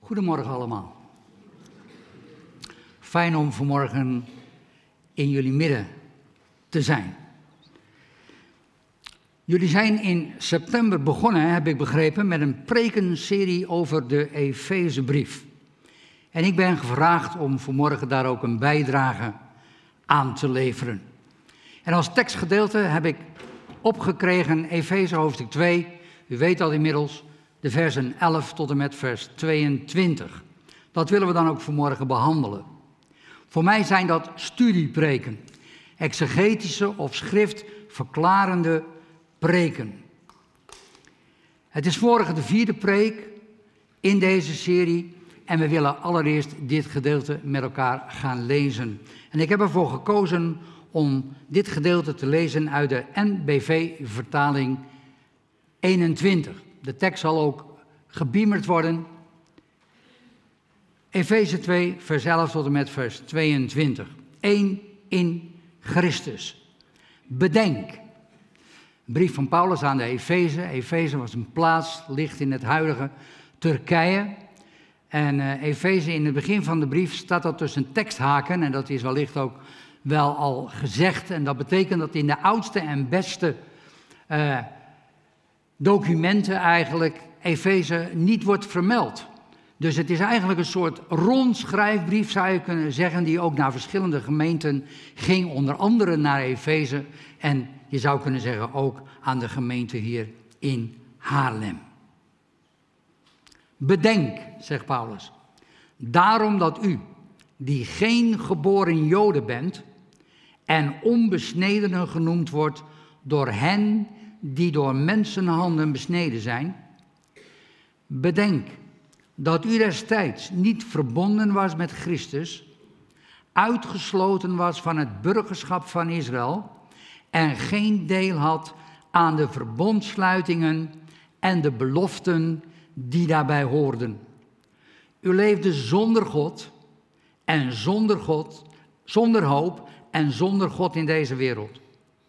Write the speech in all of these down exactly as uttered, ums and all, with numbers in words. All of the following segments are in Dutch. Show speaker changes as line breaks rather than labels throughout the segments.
Goedemorgen allemaal. Fijn om vanmorgen in jullie midden te zijn. Jullie zijn in september begonnen, heb ik begrepen, met een prekenserie over de Efezebrief. En ik ben gevraagd om vanmorgen daar ook een bijdrage aan te leveren. En als tekstgedeelte heb ik opgekregen Efeze hoofdstuk twee, u weet dat inmiddels, de versen elf tot en met vers tweeëntwintig. Dat willen we dan ook vanmorgen behandelen. Voor mij zijn dat studiepreken, exegetische of schriftverklarende preken. Het is morgen de vierde preek in deze serie en we willen allereerst dit gedeelte met elkaar gaan lezen. En ik heb ervoor gekozen om dit gedeelte te lezen uit de N B V-vertaling eenentwintig. De tekst zal ook gebeamerd worden. Efeze twee, vers elf tot en met vers tweeëntwintig. Eén in Christus. Bedenk. Een brief van Paulus aan de Efeze. Efeze was een plaats, ligt in het huidige Turkije. En uh, Efeze, in het begin van de brief staat dat tussen teksthaken. En dat is wellicht ook wel al gezegd. En dat betekent dat in de oudste en beste uh, documenten eigenlijk Efeze niet wordt vermeld. Dus het is eigenlijk een soort rondschrijfbrief, zou je kunnen zeggen, die ook naar verschillende gemeenten ging, onder andere naar Efeze en je zou kunnen zeggen ook aan de gemeente hier in Haarlem. Bedenk, zegt Paulus, daarom dat u, die geen geboren Joden bent en onbesnedenen genoemd wordt door hen die door mensenhanden besneden zijn, bedenk dat u destijds niet verbonden was met Christus, uitgesloten was van het burgerschap van Israël en geen deel had aan de verbondsluitingen en de beloften die daarbij hoorden. U leefde zonder God en zonder God, zonder hoop en zonder God in deze wereld.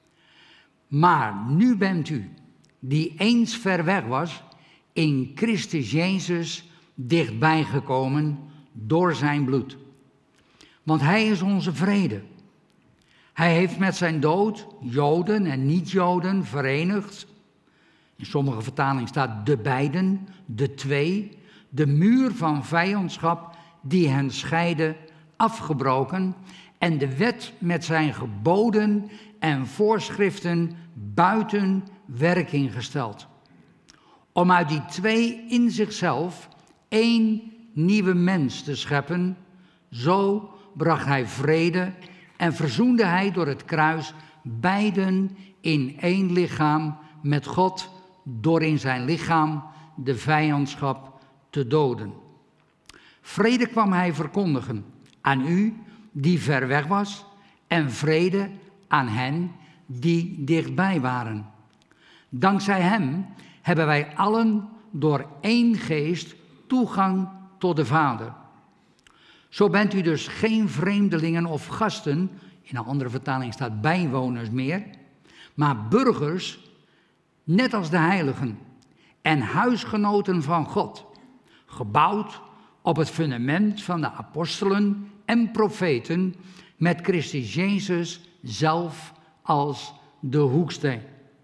Maar nu bent u, die eens ver weg was, in Christus Jezus dichtbij gekomen door zijn bloed. Want hij is onze vrede. Hij heeft met zijn dood Joden en niet-Joden verenigd. In sommige vertalingen staat de beiden, de twee, de muur van vijandschap die hen scheidde, afgebroken en de wet met zijn geboden en voorschriften buiten werking gesteld. Om uit die twee in zichzelf één nieuwe mens te scheppen, zo bracht hij vrede en verzoende hij door het kruis beiden in één lichaam met God, door in zijn lichaam de vijandschap te doden. Vrede kwam hij verkondigen aan u die ver weg was en vrede aan hen die dichtbij waren. Dankzij hem hebben wij allen door één geest toegang tot de Vader. Zo bent u dus geen vreemdelingen of gasten, in een andere vertaling staat bijwoners meer, maar burgers, net als de heiligen, en huisgenoten van God, gebouwd op het fundament van de apostelen en profeten, met Christus Jezus zelf als de hoeksteen.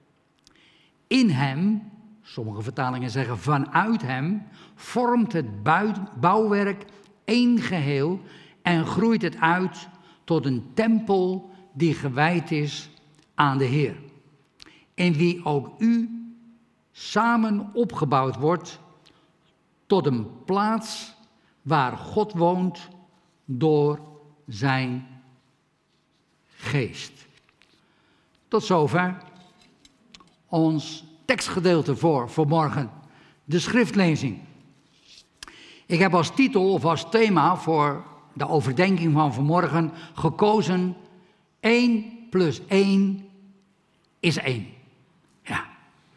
In hem, sommige vertalingen zeggen vanuit hem, vormt het bouwwerk één geheel en groeit het uit tot een tempel die gewijd is aan de Heer. In wie ook u samen opgebouwd wordt tot een plaats waar God woont door zijn geest. Tot zover ons tekstgedeelte voor vanmorgen, de schriftlezing. Ik heb als titel of als thema voor de overdenking van vanmorgen gekozen: één plus één is één. Ja.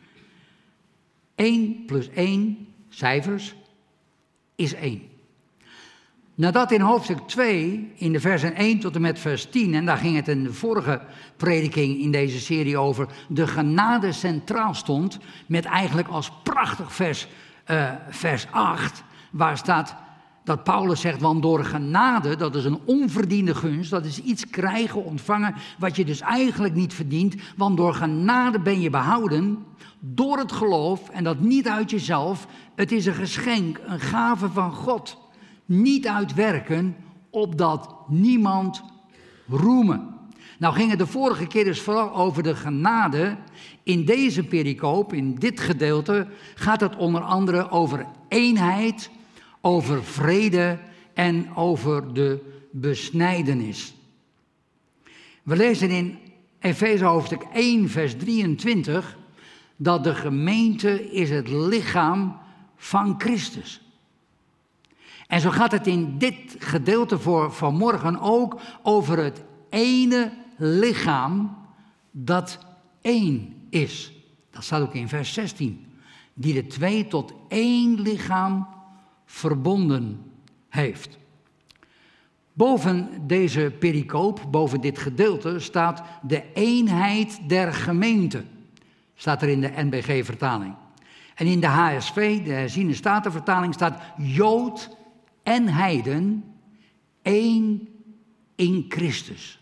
één plus één, cijfers, is één. Nadat in hoofdstuk twee, in de versen één tot en met vers tien, en daar ging het in de vorige prediking in deze serie over, de genade centraal stond, met eigenlijk als prachtig vers, uh, vers acht, waar staat: dat Paulus zegt, want door genade, dat is een onverdiende gunst, dat is iets krijgen, ontvangen, wat je dus eigenlijk niet verdient, want door genade ben je behouden, door het geloof, en dat niet uit jezelf, het is een geschenk, een gave van God, niet uit werken, opdat niemand roemen. Nou ging het de vorige keer dus vooral over de genade. In deze pericoop, in dit gedeelte, gaat het onder andere over eenheid, over vrede en over de besnijdenis. We lezen in Efeze hoofdstuk één, vers drieëntwintig, dat de gemeente is het lichaam van Christus. En zo gaat het in dit gedeelte voor vanmorgen ook over het ene lichaam dat één is. Dat staat ook in vers zestien. Die de twee tot één lichaam verbonden heeft. Boven deze pericoop, boven dit gedeelte, staat de eenheid der gemeente. Staat er in de N B G-vertaling. En in de H S V, de herziene statenvertaling, staat Jood en heiden, één in Christus.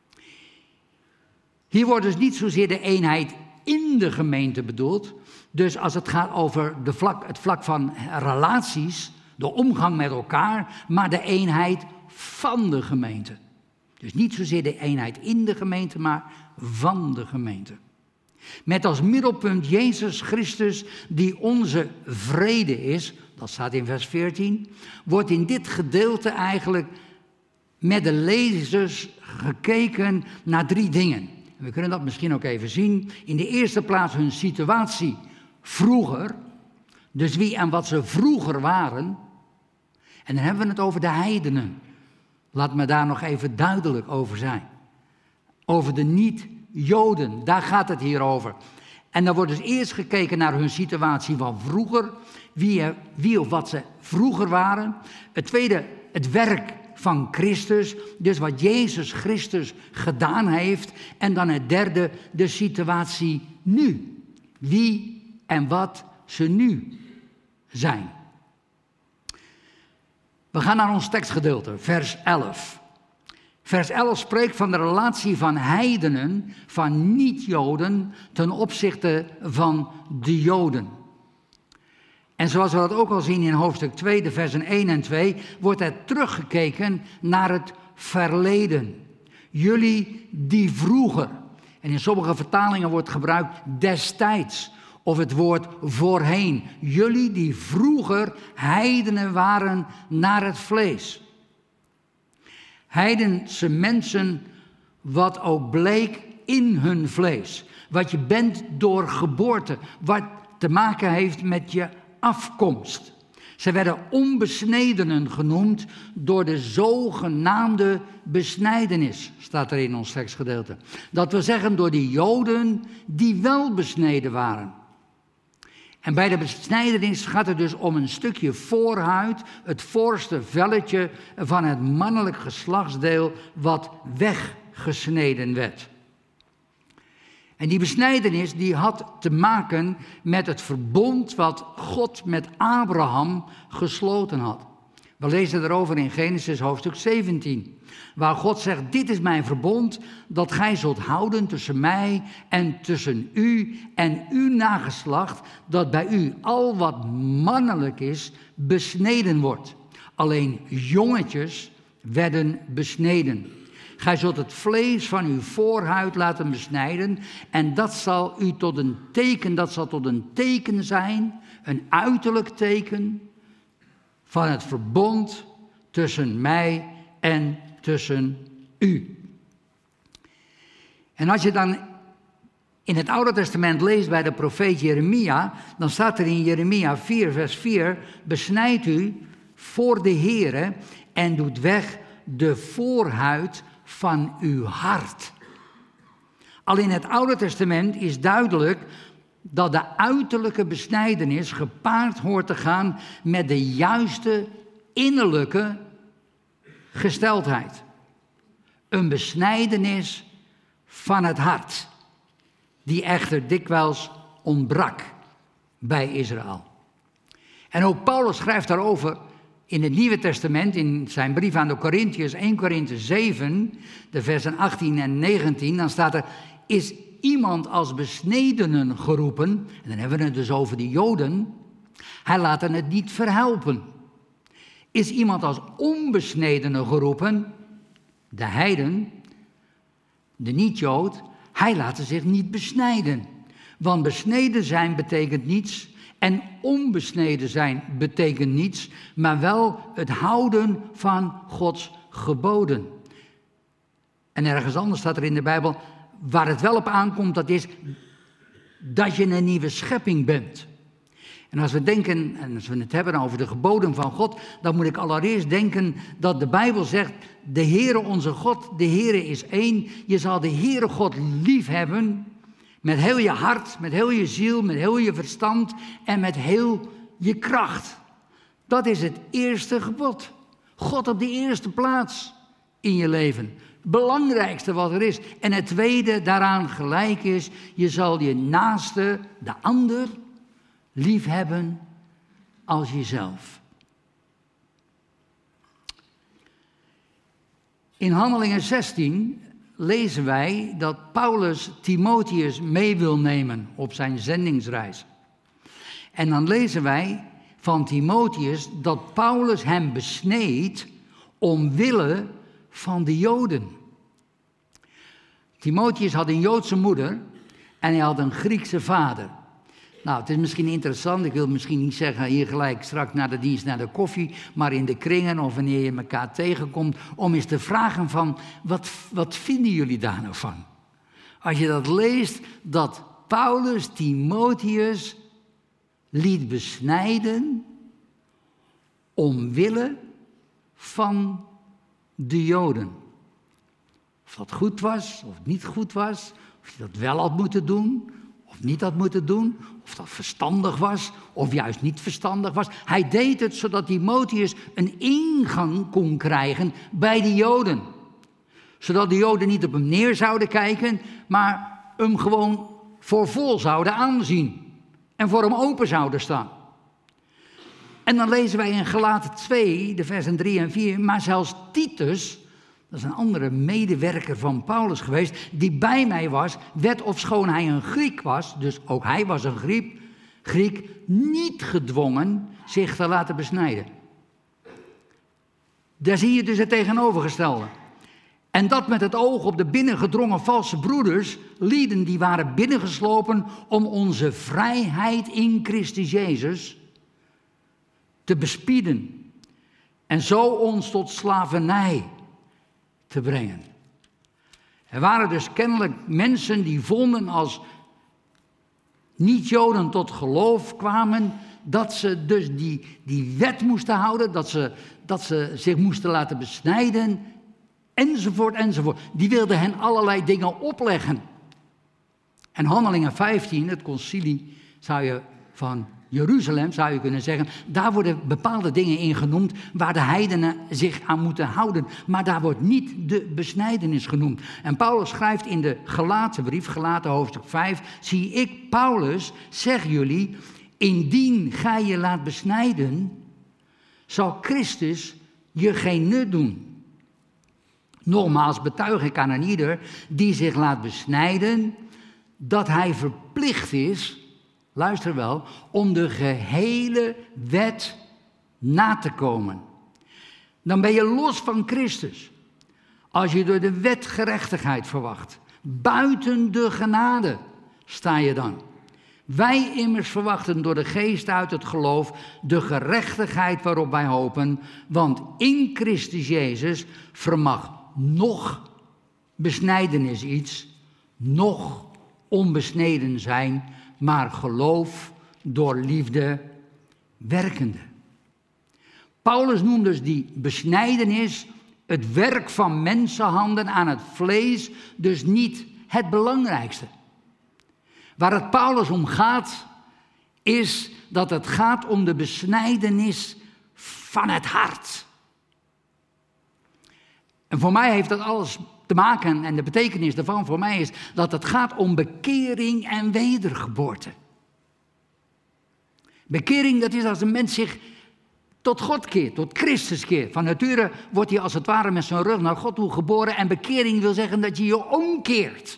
Hier wordt dus niet zozeer de eenheid in de gemeente bedoeld. Dus als het gaat over de vlak, het vlak van relaties, de omgang met elkaar, maar de eenheid van de gemeente. Dus niet zozeer de eenheid in de gemeente, maar van de gemeente. Met als middelpunt Jezus Christus, die onze vrede is, dat staat in vers veertien, wordt in dit gedeelte eigenlijk met de lezers gekeken naar drie dingen. We kunnen dat misschien ook even zien. In de eerste plaats hun situatie vroeger, dus wie en wat ze vroeger waren. En dan hebben we het over de heidenen. Laat me daar nog even duidelijk over zijn. Over de niet-Joden, daar gaat het hier over. En dan wordt dus eerst gekeken naar hun situatie van vroeger, wie, wie of wat ze vroeger waren. Het tweede, het werk van Christus, dus wat Jezus Christus gedaan heeft. En dan het derde, de situatie nu. Wie en wat ze nu zijn. We gaan naar ons tekstgedeelte, vers elf. Vers elf spreekt van de relatie van heidenen, van niet-Joden, ten opzichte van de Joden. En zoals we dat ook al zien in hoofdstuk twee, de versen één en twee, wordt er teruggekeken naar het verleden. Jullie die vroeger, en in sommige vertalingen wordt gebruikt destijds, of het woord voorheen. Jullie die vroeger heidenen waren naar het vlees. Heidense mensen, wat ook bleek in hun vlees. Wat je bent door geboorte, wat te maken heeft met je afkomst. Ze werden onbesnedenen genoemd door de zogenaamde besnijdenis, staat er in ons tekstgedeelte. Dat wil zeggen door die Joden die wel besneden waren. En bij de besnijdenis gaat het dus om een stukje voorhuid, het voorste velletje van het mannelijk geslachtsdeel wat weggesneden werd. En die besnijdenis die had te maken met het verbond wat God met Abraham gesloten had. We lezen erover in Genesis hoofdstuk zeventien, waar God zegt, dit is mijn verbond dat gij zult houden tussen mij en tussen u en uw nageslacht, dat bij u al wat mannelijk is besneden wordt. Alleen jongetjes werden besneden. Gij zult het vlees van uw voorhuid laten besnijden en dat zal u tot een teken, dat zal tot een teken zijn, een uiterlijk teken van het verbond tussen mij en tussen u. En als je dan in het Oude Testament leest bij de profeet Jeremia, dan staat er in Jeremia vier, vers vier, besnijd u voor de Heere en doet weg de voorhuid van uw hart. Al in het Oude Testament is duidelijk dat de uiterlijke besnijdenis gepaard hoort te gaan met de juiste innerlijke gesteldheid. Een besnijdenis van het hart, die echter dikwijls ontbrak bij Israël. En ook Paulus schrijft daarover in het Nieuwe Testament, in zijn brief aan de Korintiërs, eerste Korinthe zeven, de versen achttien en negentien, dan staat er, is iemand als besnedenen geroepen, en dan hebben we het dus over de Joden, hij laat het niet verhelpen. Is iemand als onbesnedene geroepen, de heiden, de niet-Jood, hij laat zich niet besnijden. Want besneden zijn betekent niets en onbesneden zijn betekent niets, maar wel het houden van Gods geboden. En ergens anders staat er in de Bijbel, waar het wel op aankomt, dat is dat je een nieuwe schepping bent. En als we denken, en als we het hebben over de geboden van God, dan moet ik allereerst denken dat de Bijbel zegt, de Heere onze God, de Heere is één. Je zal de Heere God lief hebben, met heel je hart, met heel je ziel, met heel je verstand en met heel je kracht. Dat is het eerste gebod. God op de eerste plaats in je leven. Het belangrijkste wat er is. En het tweede daaraan gelijk is, je zal je naaste, de ander, lief hebben als jezelf. In Handelingen zestien lezen wij dat Paulus Timotheus mee wil nemen op zijn zendingsreis. En dan lezen wij van Timotheus dat Paulus hem besneed omwille van de Joden. Timotheus had een Joodse moeder en hij had een Griekse vader. Nou, het is misschien interessant, ik wil misschien niet zeggen hier gelijk straks na de dienst naar de koffie, maar in de kringen of wanneer je elkaar tegenkomt, om eens te vragen van, wat, wat vinden jullie daar nou van? Als je dat leest, dat Paulus Timotheus liet besnijden omwille van de Joden. Of dat goed was, of het niet goed was, of je dat wel had moeten doen, of niet had moeten doen, of dat verstandig was, of juist niet verstandig was. Hij deed het zodat Timotheus een ingang kon krijgen bij de Joden. Zodat de Joden niet op hem neer zouden kijken, maar hem gewoon voor vol zouden aanzien. En voor hem open zouden staan. En dan lezen wij in Galaten twee, de versen drie en vier, maar zelfs Titus, dat is een andere medewerker van Paulus geweest, die bij mij was, werd ofschoon hij een Griek was, dus ook hij was een Griek, Griek niet gedwongen zich te laten besnijden. Daar zie je dus het tegenovergestelde. En dat met het oog op de binnengedrongen valse broeders, lieden die waren binnengeslopen om onze vrijheid in Christus Jezus te bespieden. En zo ons tot slavernij te brengen. Er waren dus kennelijk mensen die vonden als niet-Joden tot geloof kwamen, dat ze dus die, die wet moesten houden, dat ze, dat ze zich moesten laten besnijden, enzovoort, enzovoort. Die wilden hen allerlei dingen opleggen. En Handelingen vijftien, het concilie zou je van Jeruzalem, zou je kunnen zeggen, daar worden bepaalde dingen in genoemd waar de heidenen zich aan moeten houden. Maar daar wordt niet de besnijdenis genoemd. En Paulus schrijft in de Galatenbrief, Galaten hoofdstuk vijf, zie ik, Paulus, zeg jullie, indien gij je laat besnijden, zal Christus je geen nut doen. Nogmaals betuig ik aan een ieder die zich laat besnijden, dat hij verplicht is, luister wel, om de gehele wet na te komen. Dan ben je los van Christus. Als je door de wet gerechtigheid verwacht. Buiten de genade sta je dan. Wij immers verwachten door de geest uit het geloof de gerechtigheid waarop wij hopen. Want in Christus Jezus vermag nog besnijdenis iets, nog onbesneden zijn, maar geloof door liefde werkende. Paulus noemt dus die besnijdenis het werk van mensenhanden aan het vlees, dus niet het belangrijkste. Waar het Paulus om gaat, is dat het gaat om de besnijdenis van het hart. En voor mij heeft dat alles te maken, en de betekenis daarvan voor mij is dat het gaat om bekering en wedergeboorte. Bekering, dat is als een mens zich tot God keert, tot Christus keert. Van nature wordt hij als het ware met zijn rug naar God toe geboren. En bekering wil zeggen dat je je omkeert.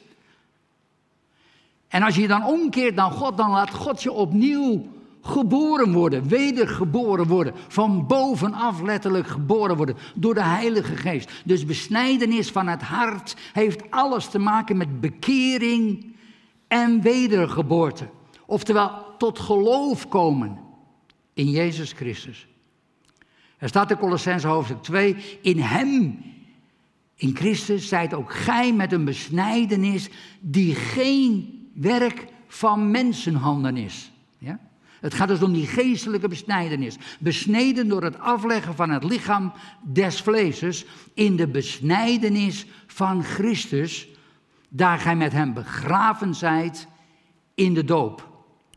En als je je dan omkeert naar God, dan laat God je opnieuw geboren worden, wedergeboren worden, van bovenaf letterlijk geboren worden, door de Heilige Geest. Dus besnijdenis van het hart heeft alles te maken met bekering en wedergeboorte. Oftewel, tot geloof komen in Jezus Christus. Er staat in Kolossenzen hoofdstuk twee, in hem, in Christus, zijt ook gij met een besnijdenis die geen werk van mensenhanden is. Ja? Het gaat dus om die geestelijke besnijdenis. Besneden door het afleggen van het lichaam des vleeses in de besnijdenis van Christus, daar gij met hem begraven zijt in de doop.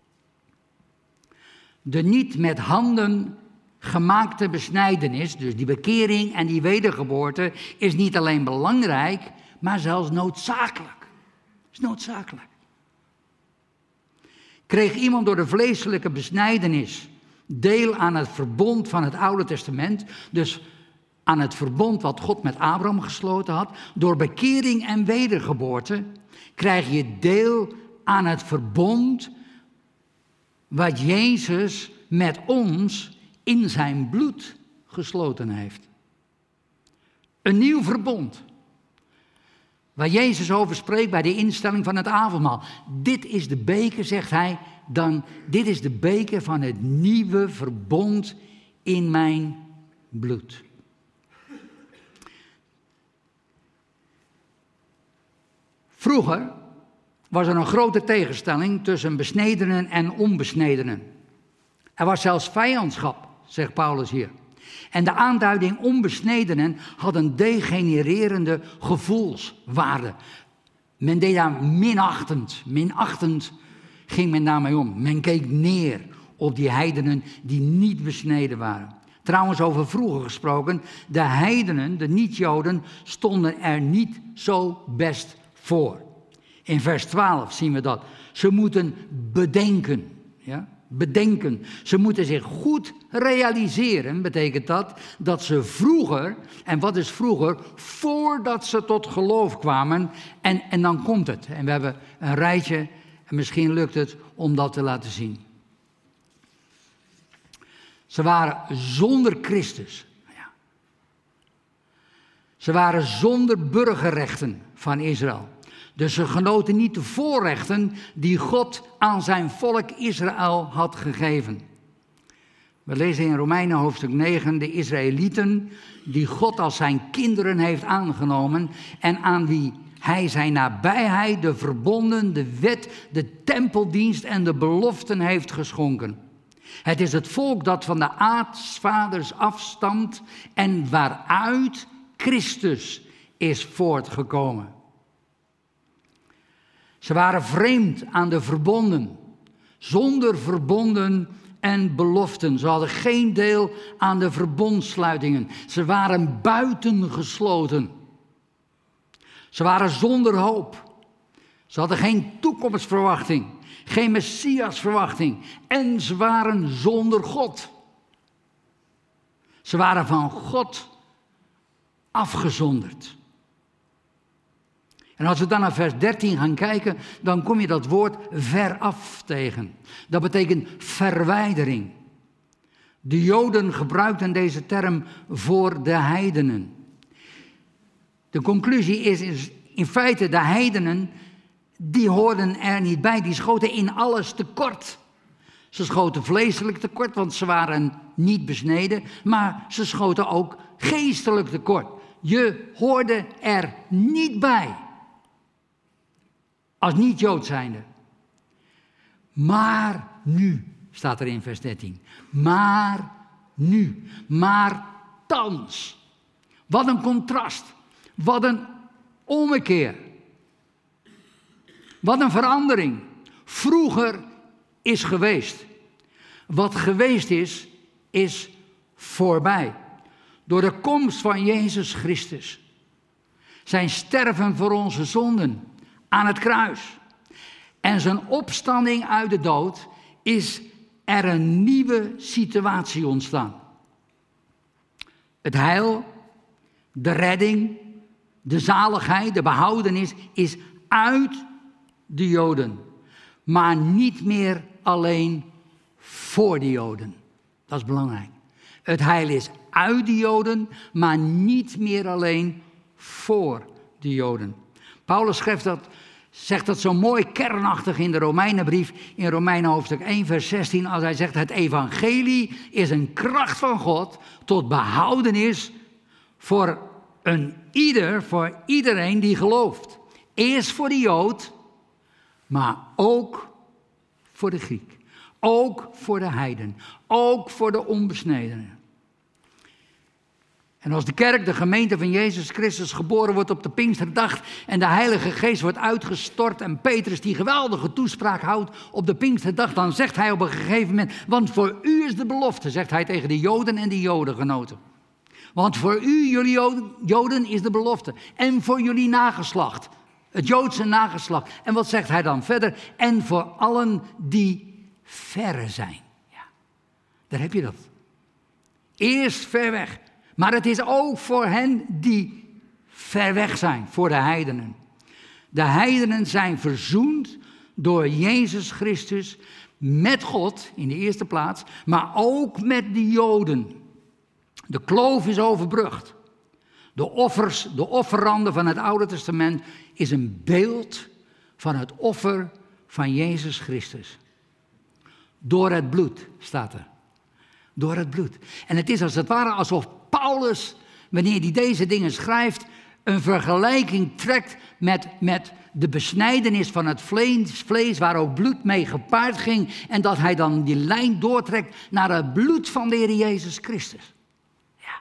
De niet met handen gemaakte besnijdenis, dus die bekering en die wedergeboorte, is niet alleen belangrijk, maar zelfs noodzakelijk. Is noodzakelijk. Kreeg iemand door de vleeselijke besnijdenis deel aan het verbond van het Oude Testament, dus aan het verbond wat God met Abraham gesloten had, door bekering en wedergeboorte krijg je deel aan het verbond wat Jezus met ons in zijn bloed gesloten heeft. Een nieuw verbond. Waar Jezus over spreekt bij de instelling van het avondmaal. Dit is de beker, zegt hij, dan, dit is de beker van het nieuwe verbond in mijn bloed. Vroeger was er een grote tegenstelling tussen besnedenen en onbesnedenen. Er was zelfs vijandschap, zegt Paulus hier. En de aanduiding onbesnedenen had een degenererende gevoelswaarde. Men deed daar minachtend, minachtend ging men daarmee om. Men keek neer op die heidenen die niet besneden waren. Trouwens, over vroeger gesproken, de heidenen, de niet-Joden, stonden er niet zo best voor. In vers twaalf zien we dat. Ze moeten bedenken, ja? Bedenken. Ze moeten zich goed realiseren, betekent dat, dat ze vroeger, en wat is vroeger, voordat ze tot geloof kwamen, en, en dan komt het. En we hebben een rijtje, en misschien lukt het om dat te laten zien. Ze waren zonder Christus. Ja. Ze waren zonder burgerrechten van Israël. Dus ze genoten niet de voorrechten die God aan zijn volk Israël had gegeven. We lezen in Romeinen hoofdstuk negen de Israëlieten die God als zijn kinderen heeft aangenomen en aan wie hij zijn nabijheid, de verbonden, de wet, de tempeldienst en de beloften heeft geschonken. Het is het volk dat van de aartsvaders afstamt en waaruit Christus is voortgekomen. Ze waren vreemd aan de verbonden, zonder verbonden en beloften. Ze hadden geen deel aan de verbondsluitingen. Ze waren buitengesloten. Ze waren zonder hoop. Ze hadden geen toekomstverwachting, geen Messiasverwachting. En ze waren zonder God. Ze waren van God afgezonderd. En als we dan naar vers dertien gaan kijken, dan kom je dat woord veraf tegen. Dat betekent verwijdering. De Joden gebruikten deze term voor de heidenen. De conclusie is, is in feite de heidenen, die hoorden er niet bij. Die schoten in alles tekort. Ze schoten vleeselijk tekort, want ze waren niet besneden. Maar ze schoten ook geestelijk tekort. Je hoorde er niet bij. Als niet-Jood zijnde. Maar nu, staat er in vers dertien. Maar nu. Maar thans. Wat een contrast. Wat een ommekeer. Wat een verandering. Vroeger is geweest. Wat geweest is, is voorbij. Door de komst van Jezus Christus. Zijn sterven voor onze zonden. Aan het kruis. En zijn opstanding uit de dood is er een nieuwe situatie ontstaan. Het heil, de redding, de zaligheid, de behoudenis is uit de Joden. Maar niet meer alleen voor de Joden. Dat is belangrijk. Het heil is uit de Joden, maar niet meer alleen voor de Joden. Paulus schrijft dat, zegt dat zo mooi kernachtig in de Romeinenbrief, in Romeinen hoofdstuk één vers zestien, als hij zegt: het evangelie is een kracht van God tot behoudenis voor een ieder, voor iedereen die gelooft. Eerst voor de Jood, maar ook voor de Griek. Ook voor de heiden. Ook voor de onbesnedenen. En als de kerk, de gemeente van Jezus Christus, geboren wordt op de Pinksterdag en de Heilige Geest wordt uitgestort en Petrus die geweldige toespraak houdt op de Pinksterdag, dan zegt hij op een gegeven moment: want voor u is de belofte, zegt hij tegen de Joden en de Jodengenoten. Want voor u, jullie Joden, Joden, is de belofte. En voor jullie nageslacht. Het Joodse nageslacht. En wat zegt hij dan verder? En voor allen die verre zijn. Ja, daar heb je dat. Eerst ver weg. Maar het is ook voor hen die ver weg zijn, voor de heidenen. De heidenen zijn verzoend door Jezus Christus met God in de eerste plaats, maar ook met de Joden. De kloof is overbrugd. De offers, de offeranden van het Oude Testament is een beeld van het offer van Jezus Christus. Door het bloed, staat er. Door het bloed. En het is als het ware alsof Paulus, wanneer hij deze dingen schrijft, een vergelijking trekt met, met de besnijdenis van het vlees, vlees, waar ook bloed mee gepaard ging. En dat hij dan die lijn doortrekt naar het bloed van de Heer Jezus Christus. Ja.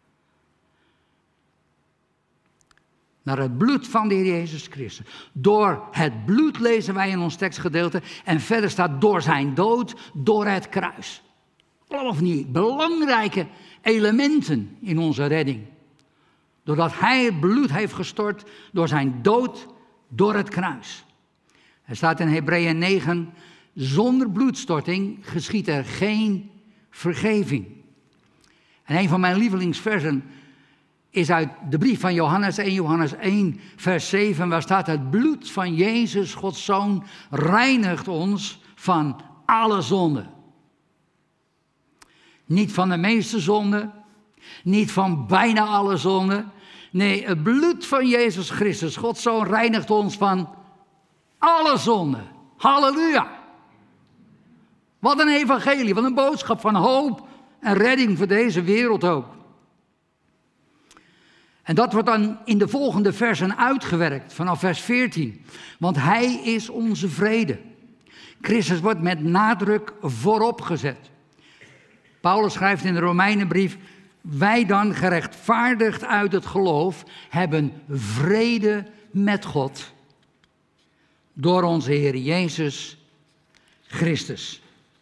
Naar het bloed van de Heer Jezus Christus. Door het bloed lezen wij in ons tekstgedeelte. En verder staat door zijn dood, door het kruis. Allemaal van die belangrijke elementen in onze redding. Doordat hij het bloed heeft gestort door zijn dood, door het kruis. Er staat in Hebreeën negen, zonder bloedstorting geschiet er geen vergeving. En een van mijn lievelingsversen is uit de brief van Johannes, eerste Johannes één, vers zeven, waar staat: het bloed van Jezus, Gods Zoon, reinigt ons van alle zonden. Niet van de meeste zonden, niet van bijna alle zonden. Nee, het bloed van Jezus Christus, Gods Zoon, reinigt ons van alle zonden. Halleluja! Wat een evangelie, wat een boodschap van hoop en redding voor deze wereld ook. En dat wordt dan in de volgende versen uitgewerkt, vanaf vers veertien. Want hij is onze vrede. Christus wordt met nadruk voorop gezet. Paulus schrijft in de Romeinenbrief: wij dan, gerechtvaardigd uit het geloof, hebben vrede met God door onze Heer Jezus Christus.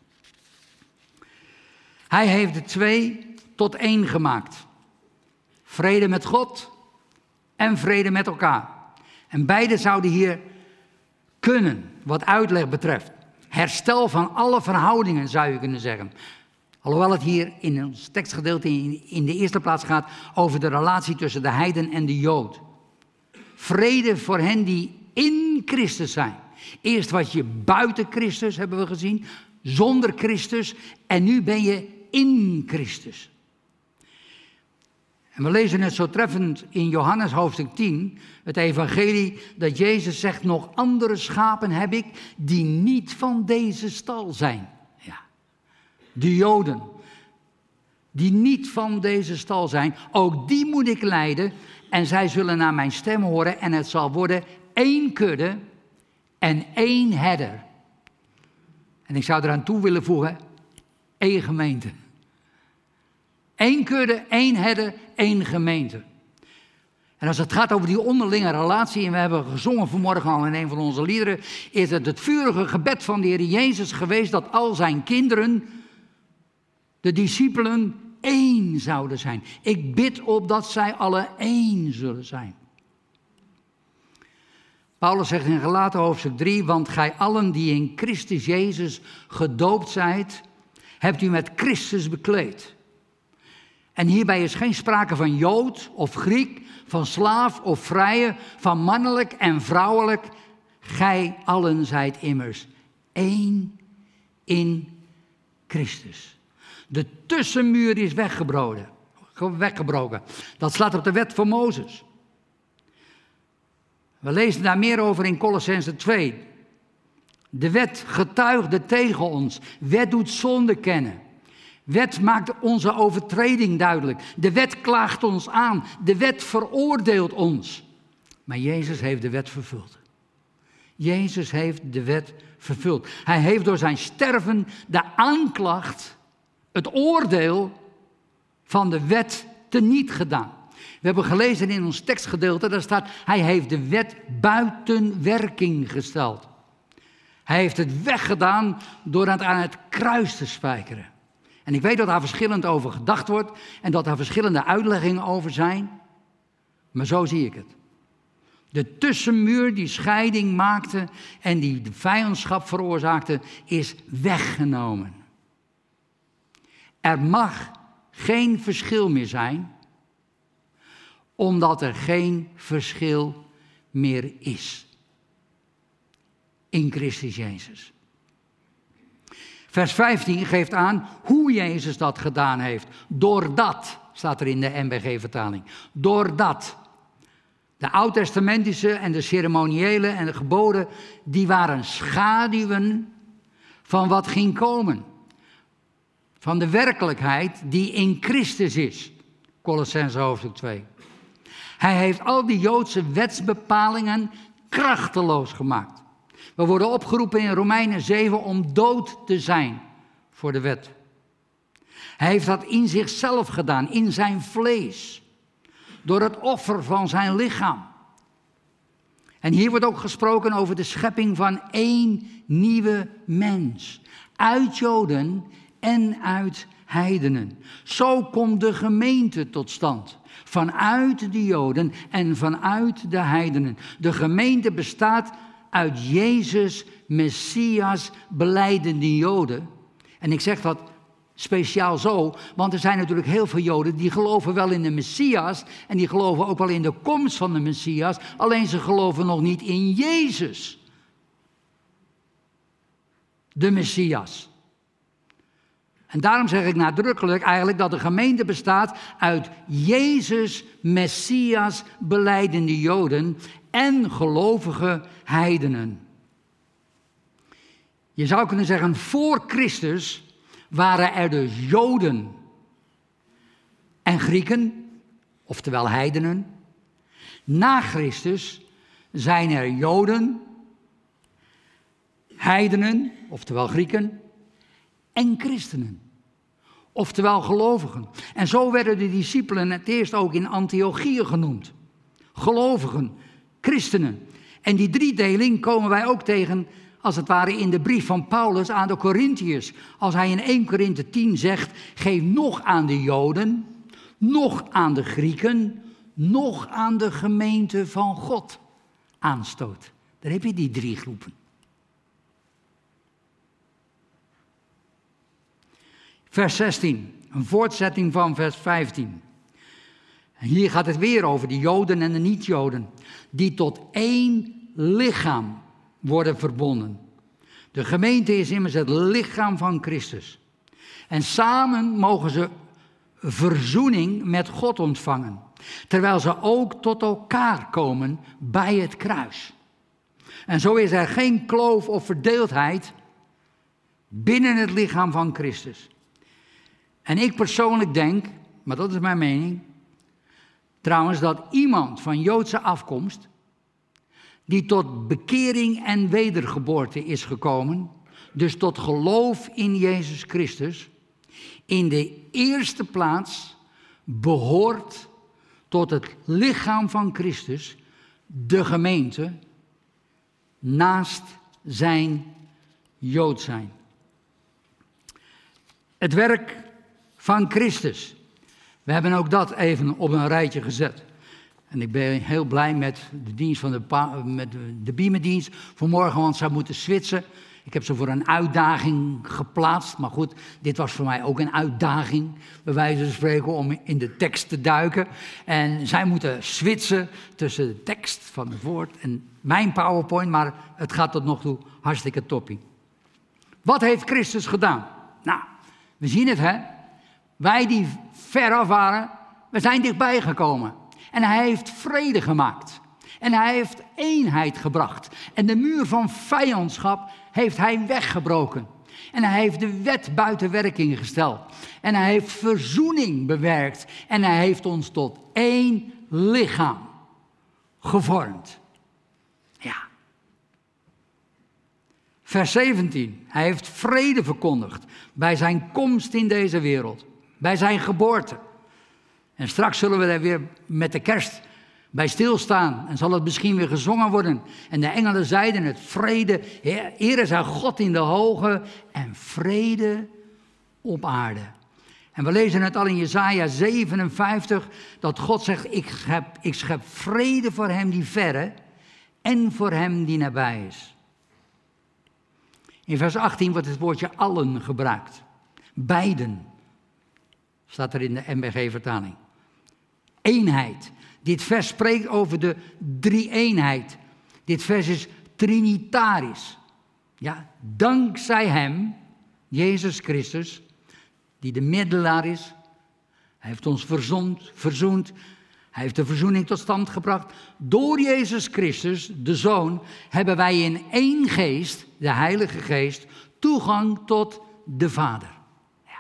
Hij heeft de twee tot één gemaakt. Vrede met God en vrede met elkaar. En beide zouden hier kunnen, wat uitleg betreft. Herstel van alle verhoudingen, zou je kunnen zeggen. Alhoewel het hier in ons tekstgedeelte in de eerste plaats gaat over de relatie tussen de heiden en de Jood. Vrede voor hen die in Christus zijn. Eerst was je buiten Christus, hebben we gezien, zonder Christus, en nu ben je in Christus. En we lezen het zo treffend in Johannes hoofdstuk tien, het evangelie, dat Jezus zegt: nog andere schapen heb ik die niet van deze stal zijn. Ja. De Joden, die niet van deze stal zijn, ook die moet ik leiden en zij zullen naar mijn stem horen en het zal worden één kudde en één herder. En ik zou eraan toe willen voegen, één gemeente. Eén kudde, één herder, één gemeente. En als het gaat over die onderlinge relatie, en we hebben gezongen vanmorgen al in een van onze liederen, is het het vurige gebed van de Heer Jezus geweest dat al zijn kinderen, de discipelen, één zouden zijn. Ik bid opdat zij alle één zullen zijn. Paulus zegt in Galaten hoofdstuk drie, want gij allen die in Christus Jezus gedoopt zijt, hebt u met Christus bekleed. En hierbij is geen sprake van Jood of Griek, van slaaf of vrije, van mannelijk en vrouwelijk. Gij allen zijt immers één in Christus. De tussenmuur is weggebroken. weggebroken. Dat slaat op de wet van Mozes. We lezen daar meer over in Kolossenzen twee. De wet getuigde tegen ons. Wet doet zonde kennen. Wet maakt onze overtreding duidelijk. De wet klaagt ons aan. De wet veroordeelt ons. Maar Jezus heeft de wet vervuld. Jezus heeft de wet vervuld. Hij heeft door zijn sterven de aanklacht, het oordeel van de wet teniet gedaan. We hebben gelezen in ons tekstgedeelte, daar staat, hij heeft de wet buiten werking gesteld. Hij heeft het weggedaan door het aan het kruis te spijkeren. En ik weet dat daar verschillend over gedacht wordt en dat daar verschillende uitleggingen over zijn. Maar zo zie ik het. De tussenmuur die scheiding maakte en die de vijandschap veroorzaakte, is weggenomen. Er mag geen verschil meer zijn, omdat er geen verschil meer is. In Christus Jezus. Vers vijftien geeft aan hoe Jezus dat gedaan heeft. Doordat, staat er in de N B G-vertaling. Doordat. De oud-testamentische en de ceremoniële en de geboden, die waren schaduwen van wat ging komen. Van de werkelijkheid die in Christus is. Kolossenzen hoofdstuk twee. Hij heeft al die Joodse wetsbepalingen krachteloos gemaakt. We worden opgeroepen in Romeinen zeven om dood te zijn voor de wet. Hij heeft dat in zichzelf gedaan, in zijn vlees. Door het offer van zijn lichaam. En hier wordt ook gesproken over de schepping van één nieuwe mens. Uit Joden en uit heidenen. Zo komt de gemeente tot stand. Vanuit de Joden en vanuit de heidenen. De gemeente bestaat uit Jezus, Messias, belijdende Joden. En ik zeg dat speciaal zo, want er zijn natuurlijk heel veel Joden die geloven wel in de Messias en die geloven ook wel in de komst van de Messias, alleen ze geloven nog niet in Jezus, de Messias. En daarom zeg ik nadrukkelijk eigenlijk dat de gemeente bestaat uit Jezus, Messias, belijdende Joden en gelovige heidenen. Je zou kunnen zeggen, voor Christus waren er dus Joden en Grieken, oftewel heidenen. Na Christus zijn er Joden, heidenen, oftewel Grieken, en christenen, oftewel gelovigen. En zo werden de discipelen het eerst ook in Antiochië genoemd. Gelovigen, christenen. En die driedeling komen wij ook tegen, als het ware, in de brief van Paulus aan de Korintiërs. Als hij in eerste Korinthe tien zegt, geef nog aan de Joden, nog aan de Grieken, nog aan de gemeente van God aanstoot. Daar heb je die drie groepen. Vers zestien, een voortzetting van vers vijftien. En hier gaat het weer over de Joden en de niet-Joden, die tot één lichaam worden verbonden. De gemeente is immers het lichaam van Christus. En samen mogen ze verzoening met God ontvangen, terwijl ze ook tot elkaar komen bij het kruis. En zo is er geen kloof of verdeeldheid binnen het lichaam van Christus. En ik persoonlijk denk, maar dat is mijn mening, trouwens, dat iemand van Joodse afkomst, die tot bekering en wedergeboorte is gekomen, dus tot geloof in Jezus Christus, in de eerste plaats behoort tot het lichaam van Christus, de gemeente, naast zijn Jood zijn. Het werk van Christus. We hebben ook dat even op een rijtje gezet. En ik ben heel blij met de dienst van de, met de Biemendienst vanmorgen, want ze moeten switchen. Ik heb ze voor een uitdaging geplaatst. Maar goed, dit was voor mij ook een uitdaging, bij wijze van spreken, om in de tekst te duiken. En zij moeten switchen tussen de tekst van het woord en mijn PowerPoint. Maar het gaat tot nog toe hartstikke toppie. Wat heeft Christus gedaan? Nou, we zien het, hè. Wij die veraf waren, we zijn dichtbij gekomen. En hij heeft vrede gemaakt. En hij heeft eenheid gebracht. En de muur van vijandschap heeft hij weggebroken. En hij heeft de wet buiten werking gesteld. En hij heeft verzoening bewerkt. En hij heeft ons tot één lichaam gevormd. Ja. Vers zeventien. Hij heeft vrede verkondigd bij zijn komst in deze wereld. Bij zijn geboorte. En straks zullen we er weer met de kerst bij stilstaan. En zal het misschien weer gezongen worden. En de engelen zeiden het. Vrede, ere zij God in de hoge. En vrede op aarde. En we lezen het al in Jesaja zevenenvijftig. Dat God zegt, ik schep, ik schep vrede voor hem die verre. En voor hem die nabij is. In vers achttien wordt het woordje allen gebruikt. Beiden. Staat er in de M B G-vertaling. Eenheid. Dit vers spreekt over de drie-eenheid. Dit vers is trinitarisch. Ja, dankzij hem, Jezus Christus, die de middelaar is. Hij heeft ons verzond, verzoend. Hij heeft de verzoening tot stand gebracht. Door Jezus Christus, de Zoon, hebben wij in één geest, de Heilige Geest, toegang tot de Vader. Ja.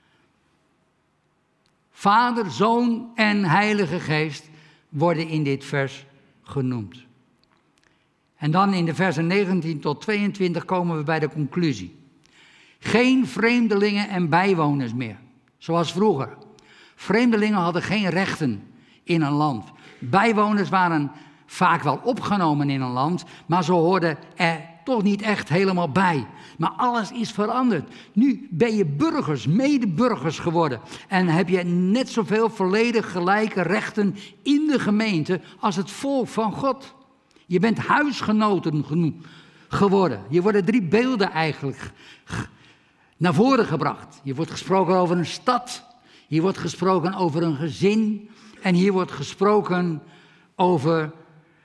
Vader, Zoon en Heilige Geest worden in dit vers genoemd. En dan in de versen negentien tot tweeëntwintig komen we bij de conclusie. Geen vreemdelingen en bijwoners meer, zoals vroeger. Vreemdelingen hadden geen rechten in een land. Bijwoners waren vaak wel opgenomen in een land, maar ze hoorden er toch niet echt helemaal bij. Maar alles is veranderd. Nu ben je burgers, medeburgers geworden. En heb je net zoveel volledig gelijke rechten in de gemeente als het volk van God. Je bent huisgenoten geworden. Je worden drie beelden eigenlijk naar voren gebracht. Hier wordt gesproken over een stad. Hier wordt gesproken over een gezin. En hier wordt gesproken over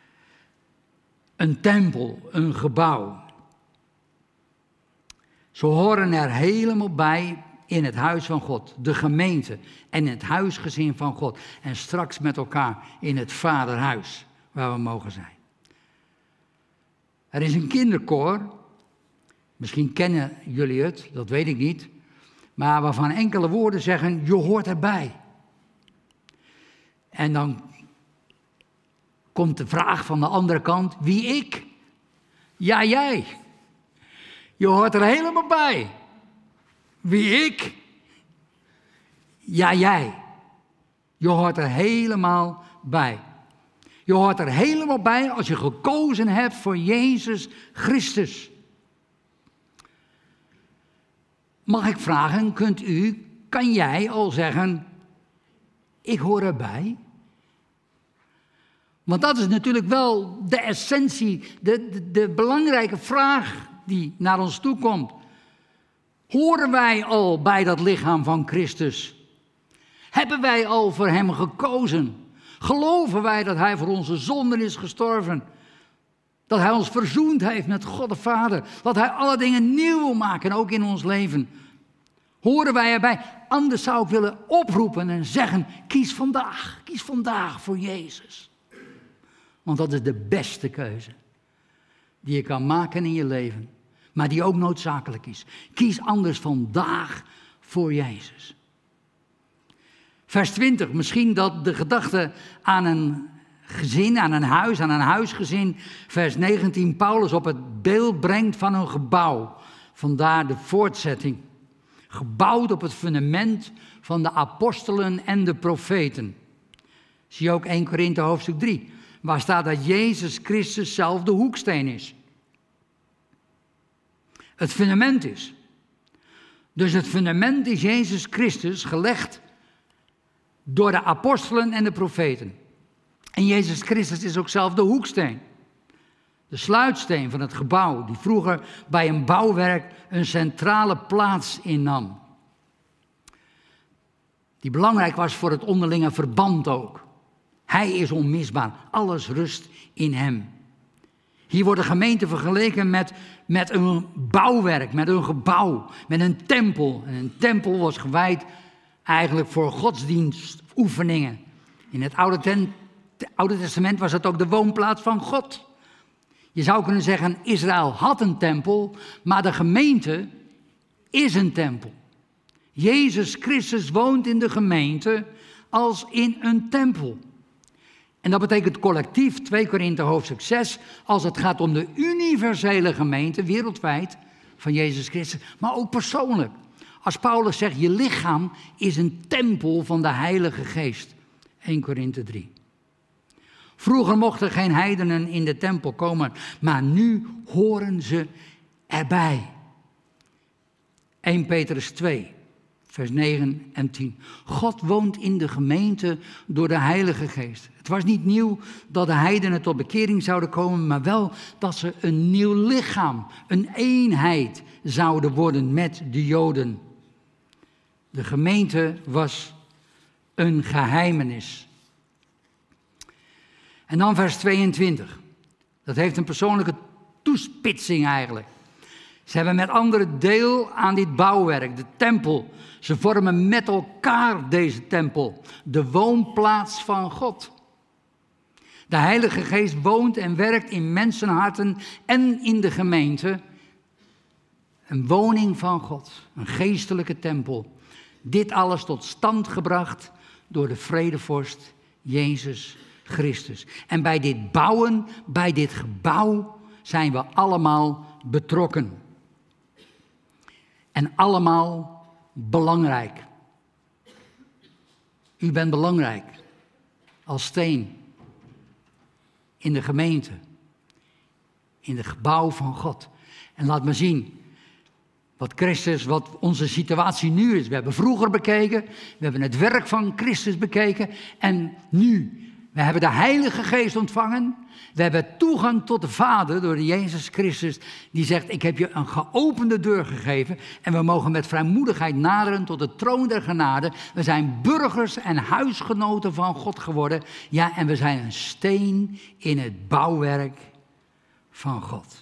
een tempel, een gebouw. Ze horen er helemaal bij in het huis van God, de gemeente en het huisgezin van God. En straks met elkaar in het vaderhuis waar we mogen zijn. Er is een kinderkoor, misschien kennen jullie het, dat weet ik niet. Maar waarvan enkele woorden zeggen, je hoort erbij. En dan komt de vraag van de andere kant, wie ik? Ja, jij. Je hoort er helemaal bij. Wie ik? Ja, jij. Je hoort er helemaal bij. Je hoort er helemaal bij als je gekozen hebt voor Jezus Christus. Mag ik vragen, kunt u, kan jij al zeggen, ik hoor erbij? Want dat is natuurlijk wel de essentie, de, de, de belangrijke vraag die naar ons toe komt. Horen wij al bij dat lichaam van Christus? Hebben wij al voor hem gekozen? Geloven wij dat hij voor onze zonden is gestorven? Dat hij ons verzoend heeft met God de Vader? Dat hij alle dingen nieuw wil maken, ook in ons leven? Horen wij erbij? Anders zou ik willen oproepen en zeggen, kies vandaag, kies vandaag voor Jezus. Want dat is de beste keuze die je kan maken in je leven. Maar die ook noodzakelijk is. Kies anders vandaag voor Jezus. Vers twintig, misschien dat de gedachte aan een gezin, aan een huis, aan een huisgezin. Vers negentien, Paulus op het beeld brengt van een gebouw. Vandaar de voortzetting. Gebouwd op het fundament van de apostelen en de profeten. Zie je ook Eerste Korinthe hoofdstuk drie. Waar staat dat Jezus Christus zelf de hoeksteen is. Het fundament is. Dus het fundament is Jezus Christus gelegd door de apostelen en de profeten. En Jezus Christus is ook zelf de hoeksteen. De sluitsteen van het gebouw, die vroeger bij een bouwwerk een centrale plaats innam. Die belangrijk was voor het onderlinge verband ook. Hij is onmisbaar, alles rust in hem. Hier wordt de gemeente vergeleken met, met een bouwwerk, met een gebouw, met een tempel. En een tempel was gewijd eigenlijk voor godsdienstoefeningen. In het Oude, ten, het Oude Testament was het ook de woonplaats van God. Je zou kunnen zeggen, Israël had een tempel, maar de gemeente is een tempel. Jezus Christus woont in de gemeente als in een tempel. En dat betekent collectief, twee Korinthe hoofdstuk zes, als het gaat om de universele gemeente, wereldwijd, van Jezus Christus, maar ook persoonlijk. Als Paulus zegt, je lichaam is een tempel van de Heilige Geest. eerste Korinthe drie. Vroeger mochten geen heidenen in de tempel komen, maar nu horen ze erbij. eerste Petrus twee, vers negen en tien. God woont in de gemeente door de Heilige Geest. Het was niet nieuw dat de heidenen tot bekering zouden komen, maar wel dat ze een nieuw lichaam, een eenheid zouden worden met de Joden. De gemeente was een geheimenis. En dan vers tweeëntwintig. Dat heeft een persoonlijke toespitsing eigenlijk. Ze hebben met anderen deel aan dit bouwwerk, de tempel. Ze vormen met elkaar deze tempel, de woonplaats van God. De Heilige Geest woont en werkt in mensenharten en in de gemeente. Een woning van God, een geestelijke tempel. Dit alles tot stand gebracht door de vredevorst Jezus Christus. En bij dit bouwen, bij dit gebouw zijn we allemaal betrokken. En allemaal belangrijk. U bent belangrijk als steen in de gemeente, in het gebouw van God. En laat me zien wat Christus, wat onze situatie nu is. We hebben vroeger bekeken, we hebben het werk van Christus bekeken en nu. We hebben de Heilige Geest ontvangen. We hebben toegang tot de Vader door de Jezus Christus. Die zegt, ik heb je een geopende deur gegeven. En we mogen met vrijmoedigheid naderen tot de troon der genade. We zijn burgers en huisgenoten van God geworden. Ja, en we zijn een steen in het bouwwerk van God.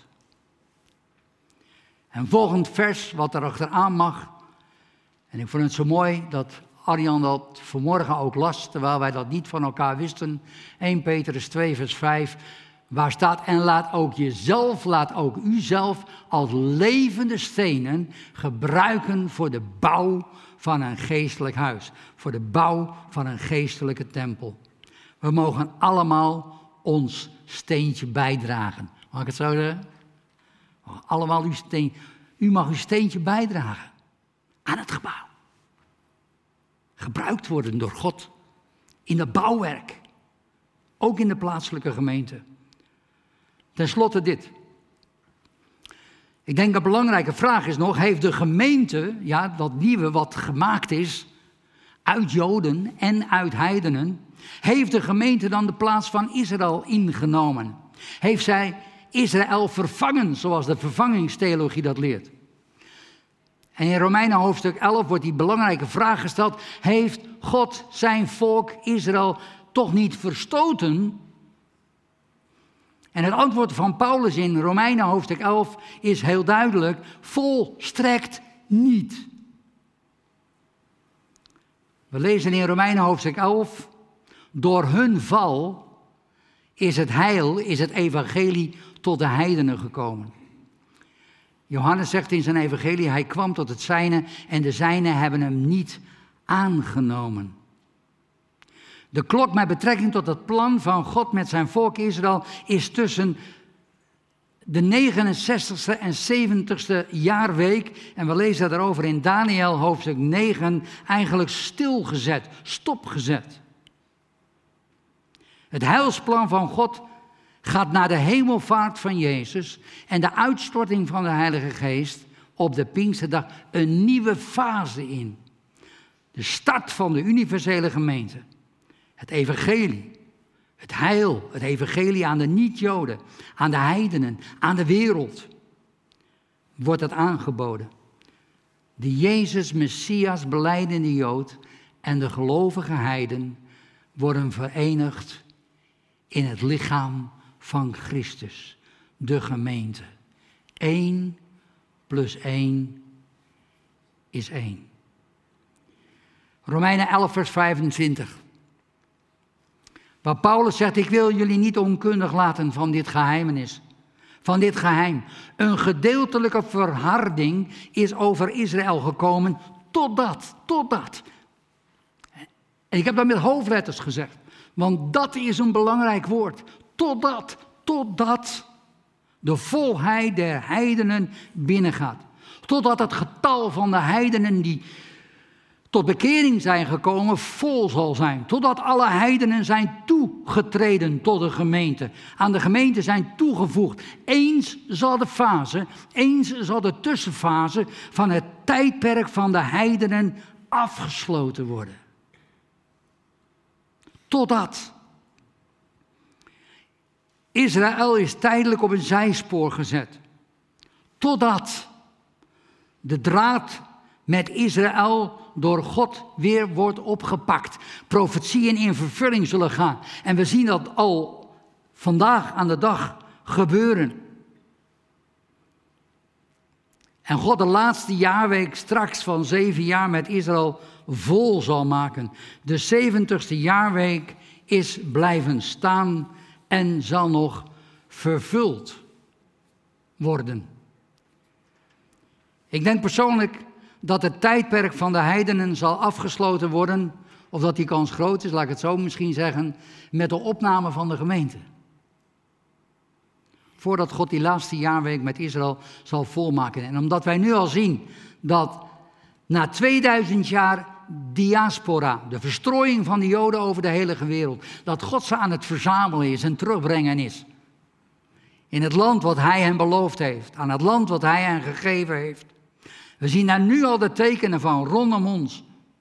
En volgend vers, wat er achteraan mag. En ik vond het zo mooi dat Arjan dat vanmorgen ook las, terwijl wij dat niet van elkaar wisten. eerste Petrus twee, vers vijf, waar staat, en laat ook jezelf, laat ook uzelf als levende stenen gebruiken voor de bouw van een geestelijk huis. Voor de bouw van een geestelijke tempel. We mogen allemaal ons steentje bijdragen. Mag ik het zo zeggen? Allemaal uw steen, u mag uw steentje bijdragen aan het gebouw. Gebruikt worden door God in het bouwwerk. Ook in de plaatselijke gemeente. Ten slotte dit. Ik denk een belangrijke vraag is nog, heeft de gemeente, ja, dat nieuwe wat gemaakt is, uit Joden en uit heidenen, heeft de gemeente dan de plaats van Israël ingenomen? Heeft zij Israël vervangen, zoals de vervangingstheologie dat leert? En in Romeinen hoofdstuk elf wordt die belangrijke vraag gesteld, heeft God zijn volk Israël toch niet verstoten? En het antwoord van Paulus in Romeinen hoofdstuk elf is heel duidelijk, volstrekt niet. We lezen in Romeinen hoofdstuk elf, door hun val is het heil, is het evangelie tot de heidenen gekomen. Johannes zegt in zijn evangelie, hij kwam tot het zijne en de zijnen hebben hem niet aangenomen. De klok met betrekking tot het plan van God met zijn volk Israël is tussen de negenenzestigste en zeventigste jaarweek, en we lezen daarover in Daniël hoofdstuk negen, eigenlijk stilgezet, stopgezet. Het heilsplan van God gaat naar de hemelvaart van Jezus en de uitstorting van de Heilige Geest op de Pinksterdag een nieuwe fase in. De start van de universele gemeente. Het evangelie, Het heil, het evangelie aan de niet-Joden, aan de heidenen, aan de wereld wordt het aangeboden. De Jezus Messias belijdende Jood en de gelovige heiden worden verenigd in het lichaam van Christus, de gemeente. Eén plus één is één. Romeinen elf vers vijfentwintig. Waar Paulus zegt, ik wil jullie niet onkundig laten van dit geheimenis. Van dit geheim. Een gedeeltelijke verharding is over Israël gekomen totdat, totdat. En ik heb dat met hoofdletters gezegd. Want dat is een belangrijk woord. Totdat, totdat de volheid der heidenen binnengaat. Totdat het getal van de heidenen die tot bekering zijn gekomen vol zal zijn. Totdat alle heidenen zijn toegetreden tot de gemeente. Aan de gemeente zijn toegevoegd. Eens zal de fase, eens zal de tussenfase van het tijdperk van de heidenen afgesloten worden. Totdat. Israël is tijdelijk op een zijspoor gezet. Totdat de draad met Israël door God weer wordt opgepakt. Profetieën in vervulling zullen gaan. En we zien dat al vandaag aan de dag gebeuren. En God de laatste jaarweek straks van zeven jaar met Israël vol zal maken. De zeventigste jaarweek is blijven staan en zal nog vervuld worden. Ik denk persoonlijk dat het tijdperk van de heidenen zal afgesloten worden, of dat die kans groot is, laat ik het zo misschien zeggen, met de opname van de gemeente. Voordat God die laatste jaarweek met Israël zal volmaken. En omdat wij nu al zien dat na tweeduizend jaar diaspora, de verstrooiing van de Joden over de hele wereld, dat God ze aan het verzamelen is en terugbrengen is. In het land wat hij hen beloofd heeft, aan het land wat hij hen gegeven heeft. We zien daar nu al de tekenen van rondom ons.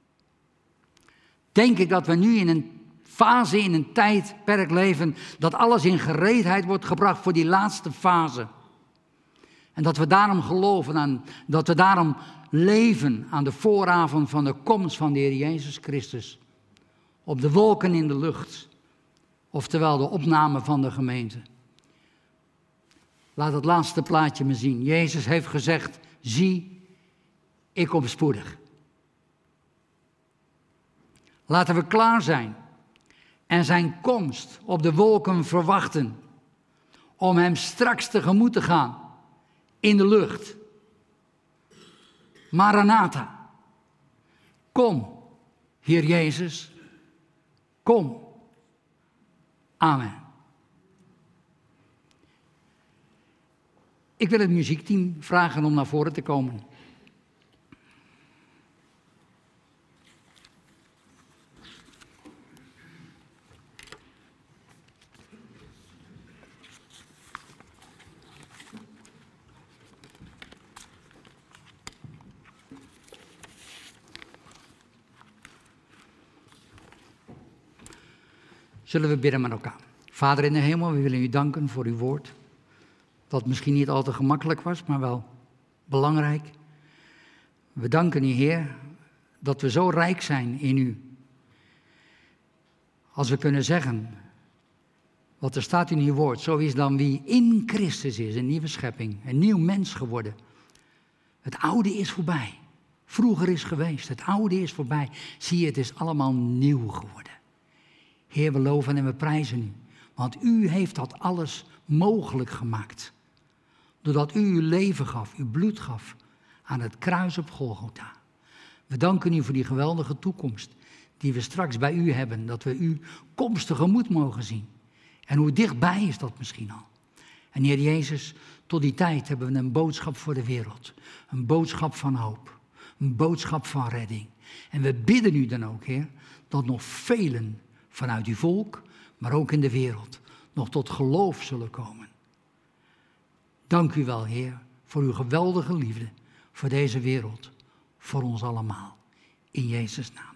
Denk ik dat we nu in een fase, in een tijdperk leven, dat alles in gereedheid wordt gebracht voor die laatste fase. En dat we daarom geloven, aan, dat we daarom leven aan de vooravond van de komst van de Heer Jezus Christus. Op de wolken in de lucht, oftewel de opname van de gemeente. Laat het laatste plaatje me zien. Jezus heeft gezegd, zie, ik kom spoedig. Laten we klaar zijn en zijn komst op de wolken verwachten, om hem straks tegemoet te gaan in de lucht. Maranatha, kom, Heer Jezus, kom. Amen. Ik wil het muziekteam vragen om naar voren te komen. Zullen we bidden met elkaar. Vader in de hemel, we willen u danken voor uw woord. Dat misschien niet al te gemakkelijk was, maar wel belangrijk. We danken u, Heer, dat we zo rijk zijn in u. Als we kunnen zeggen, wat er staat in uw woord, zo is dan wie in Christus is, een nieuwe schepping, een nieuw mens geworden. Het oude is voorbij. Vroeger is geweest, het oude is voorbij. Zie je, het is allemaal nieuw geworden. Heer, we loven en we prijzen u. Want u heeft dat alles mogelijk gemaakt. Doordat u uw leven gaf, uw bloed gaf aan het kruis op Golgotha. We danken u voor die geweldige toekomst die we straks bij u hebben. Dat we uw komst tegemoet mogen zien. En hoe dichtbij is dat misschien al. En Heer Jezus, tot die tijd hebben we een boodschap voor de wereld. Een boodschap van hoop. Een boodschap van redding. En we bidden u dan ook, Heer, dat nog velen vanuit uw volk, maar ook in de wereld, nog tot geloof zullen komen. Dank u wel, Heer, voor uw geweldige liefde, voor deze wereld, voor ons allemaal. In Jezus' naam.